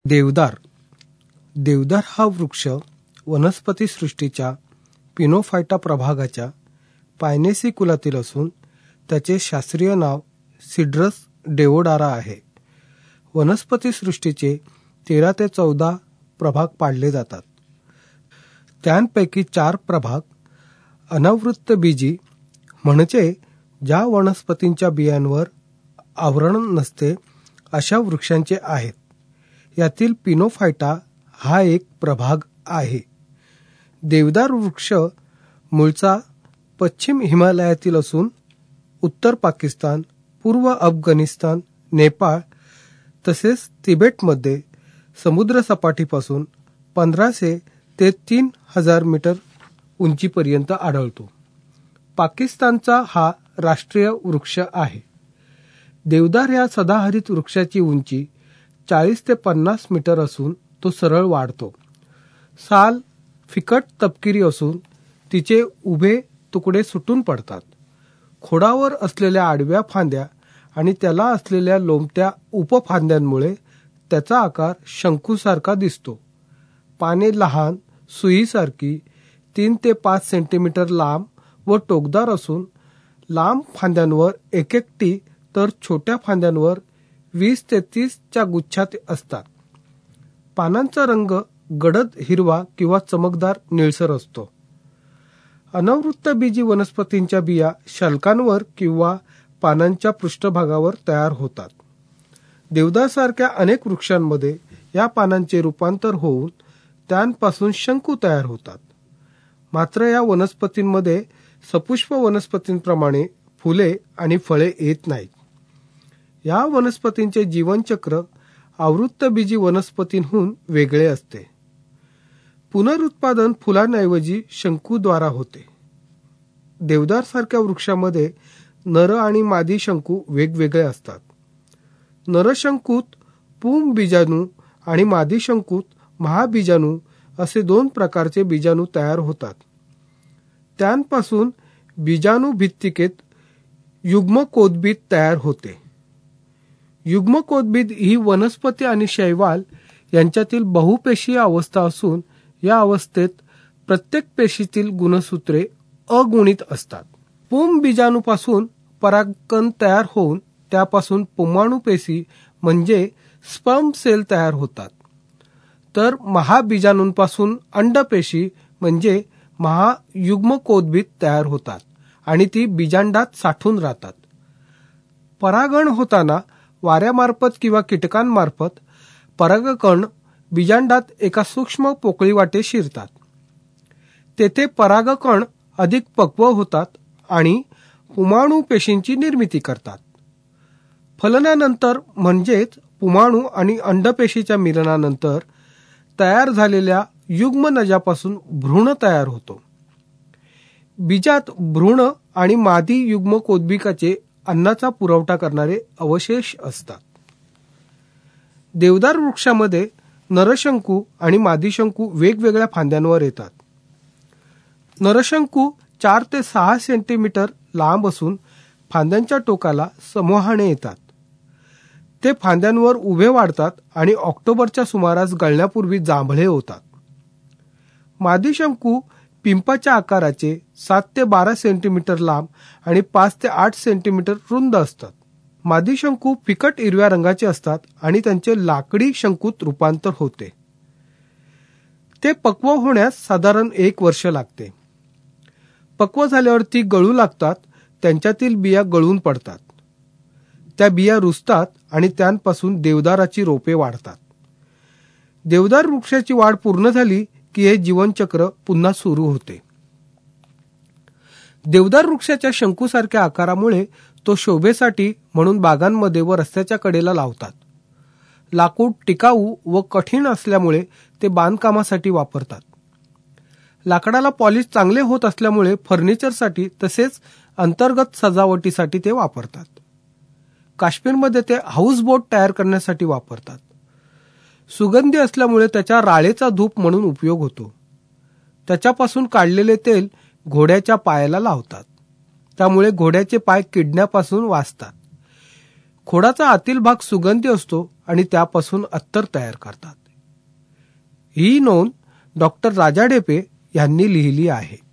देवदार. देवदार हा वृक्ष वनस्पती सृष्टीच्या पिनोफायटा प्रभागाच्या पायनेसी कुलातील असून त्याचे शास्त्रीय नाव सिड्रस डेओडारा आहे. वनस्पती सृष्टीचे 13 ते 14 प्रभाग पाडले जातात. त्यांपैकी 4 प्रभाग अनावृत्त बीजी म्हणजे ज्या वनस्पतींच्या बियांवर आवरण नसते अशा वृक्षांचे आहेत. यातील पिनोफायटा हा एक प्रभाग आहे. देवदार वृक्ष मूळचा पश्चिम हिमालयातील असून उत्तर पाकिस्तान, पूर्व अफगाणिस्तान, नेपाळ तसेच तिबेटमध्ये समुद्रसपाटीपासून 1500 ते 3000 मीटर उंचीपर्यंत आढळतो. पाकिस्तानचा हा राष्ट्रीय वृक्ष आहे. देवदार या सदाहरित वृक्षाची उंची 40 ते 50 मीटर असून तो सरळ वाढतो. साल फिकट तपकिरी असून तिचे उभे तुकडे सुटून पडतात. खोडावर असलेल्या आडव्या फांद्या आणि त्याला असलेल्या लोंबत्या उपफांद्यांमुळे त्याचा आकार शंकूसारखा दिसतो. पाने लहान, सुईसारखी 3 ते 5 सेंटीमीटर लांब व टोकदार असून लांब फांद्यांवर एकेकटी तर छोट्या फांद्यांवर 20 ते 30 च्या गुच्छात असतात. पानांचा रंग गडद हिरवा किंवा चमकदार निळसर असतो. अनावृत्त बीजी वनस्पतींच्या बिया शल्कांवर किंवा पानांच्या पृष्ठभागावर तयार होतात. देवदारसारख्या अनेक वृक्षांमध्ये या पानांचे रूपांतर होऊन त्यांपासून शंकू तयार होतात. मात्र या वनस्पतींमध्ये सपुष्प वनस्पतींप्रमाणे फुले आणि फळे येत नाहीत. या वनस्पतींचे जीवनचक्र आवृत्तबीजी वनस्पतींहून वेगळे असते. पुनरुत्पादन फुलांऐवजी शंकूद्वारा होते. देवदारसारख्या वृक्षामध्ये नर आणि मादी शंकू वेगवेगळे असतात. नरशंकूत पुंब बीजाणू आणि मादी शंकूत महाबीजाणू असे 2 प्रकारचे बीजाणू तयार होतात. त्यांपासून बीजाणूभित्तिकेत युग्मकोद्भिद तयार होते. युग्मकोद्भिद ही वनस्पती आणि शैवाल यांच्यातील बहुपेशीय अवस्था असून या अवस्थेत प्रत्येक पेशीतील गुणसूत्रे अगुणित असतात. पुंब बीजाणूपासून परागकण तयार होऊन त्यापासून पुंमाणू पेशी म्हणजे स्पर्म सेल तयार होतात. तर महाबीजाणूंपासून अंडपेशी म्हणजे महायुग्मकोद्भिद तयार होतात आणि ती बीजांडात साठून राहतात. परागण होताना वाऱ्यामार्फत किंवा कीटकांमार्फत परागकण बीजांडात एका सूक्ष्म पोकळीवाटे शिरतात. तेथे परागकण अधिक पक्व होतात आणि पुंमाणू पेशींची निर्मिती करतात. फलनानंतर म्हणजेच पुंमाणू आणि अंडपेशीच्या मिलनानंतर तयार झालेल्या युग्मनजापासून भ्रूण तयार होतो. बीजात भ्रूण आणि मादी युग्मकोद्भिकाचे अन्नाचा पुरवठा करणारे अवशेष असतात. देवदार वृक्षामध्ये नरशंकू आणि मादीशंकू वेगवेगळ्या फांद्यांवर येतात. नरशंकू 4 ते 6 सेंटीमीटर लांब असून फांद्यांच्या टोकाला समूहाने येतात. ते फांद्यांवर उभे वाढतात आणि ऑक्टोबरच्या सुमारास गळण्यापूर्वी जांभळे होतात. मादीशंकू पिंपाच्या आकाराचे 7 ते 12 सेंटीमीटर लांब आणि 5 ते 8 सेंटीमीटर रुंद असतात. मादीशंकू फिकट हिरव्या रंगाचे असतात आणि त्यांचे लाकडी शंकूत रूपांतर होते. ते पक्व होण्यास साधारण 1 वर्ष लागते. पक्व झाल्यावर ती गळू लागतात. त्यांच्यातील बिया गळून पडतात. त्या बिया रुजतात आणि त्यांपासून देवदाराची रोपे वाढतात. देवदार वृक्षाची वाढ पूर्ण झाली की हे जीवनचक्र पुन्हा सुरू होते. देवदार वृक्षाच्या शंकूसारख्या आकारामुळे तो शोभेसाठी म्हणून बागांमध्ये व रस्त्याच्या कडेला लावतात. लाकूड टिकाऊ व कठीण असल्यामुळे ते बांधकामासाठी वापरतात. लाकडाला पॉलिश चांगले होत असल्यामुळे फर्निचरसाठी तसेच अंतर्गत सजावटीसाठी ते वापरतात. काश्मीरमध्ये ते हाऊसबोट तयार करण्यासाठी वापरतात. सुगंधी असल्यामुळे त्याच्या राळेचा धूप म्हणून उपयोग होतो. त्याच्यापासून काढलेले तेल घोड्याच्या पायाला लावतात. त्यामुळे घोड्याचे पाय किडण्यापासून वाचतात. खोडाचा आतील भाग सुगंधी असतो आणि त्यापासून अत्तर तयार करतात. ही नोंद डॉक्टर राजा ढेपे यांनी लिहिली आहे.